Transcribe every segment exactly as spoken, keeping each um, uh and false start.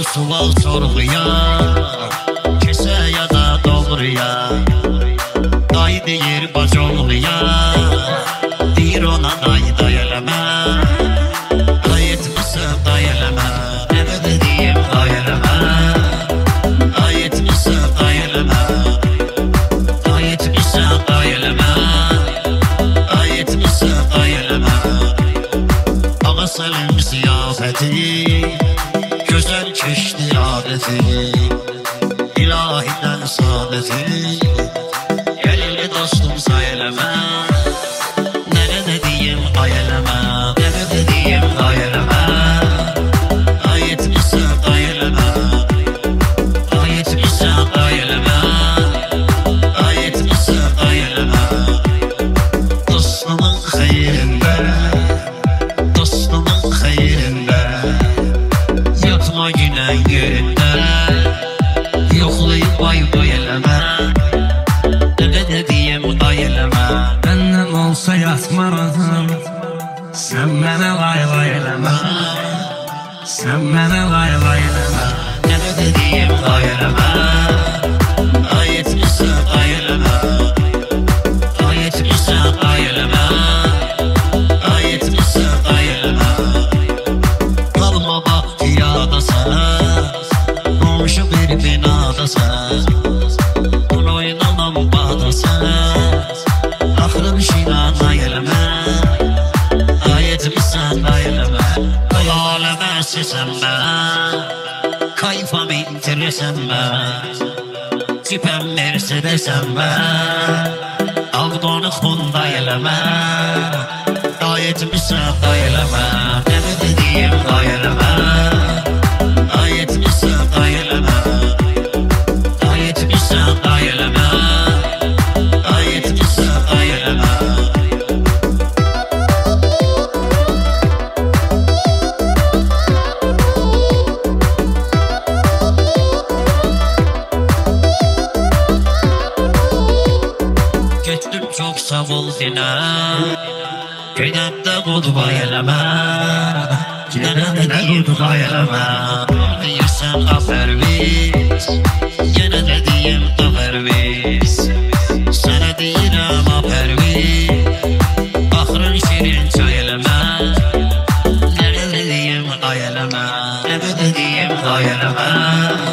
sual sorğuya, kesə ya da doğruya, day deyir bacoluya, deyir ona day day eləmə, day etmisən day eləmə, nə də dediyim day eləmə, day etmisən day eləmə, day etmisən day eləmə, day etmisən day eləmə. Ağa Səlim ziyafəti, gözəl keçdi adəti, ilahidən saadəti, gəlirli dostum say eləmə, nə nə dediyim ay eləmə, nə nə dediyim ay eləmə, ay etmisən ay eləmə, ay etmisən ay eləmə, ay etmisən ay eləmə. Dostumun xeyrində, dostumun xeyrində, yatma günən yerində, yoxlayıb ay bay eləmə, nə nə dediyim ay eləmə. Məndən olsa yatmaram, sən mənə lay lay eləmə, sən mənə lay lay eləmə, nə nə dediyim ay eləmə, ay etmisən ay eləmə, ay etmisən ay eləmə, ay etmisən ay eləmə. Qalma bax piyadasan, qonşu bir binadasan, bunu oynanan bağdasan, axırın şinan ay eləmə, ay etmisən ay eləmə. Aləmə səsənmə, kayfam interesənmə, tipəm mersedesənmə, avdonu xunda eləmə, ay etmisən ay eləmə, nə nə dediyim ay eləmə, ay etmisən ay eləmə, ay etmisən ay eləmə, ay etmisən ay eləmə. Getdim çox sağ ol dinə, gedəndə qudbay eləmə, gedəndə də qudbay eləmə. Deyirsən afərviz, yenə də deyim afərviz, sənə deyirəm afərviz, axırın şirin çay eləmə, nə də deyim ay eləmə, nə də deyim ay eləmə,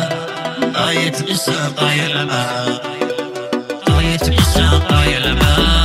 ay etmisən ay eləmə, ay etmisən ay eləmə.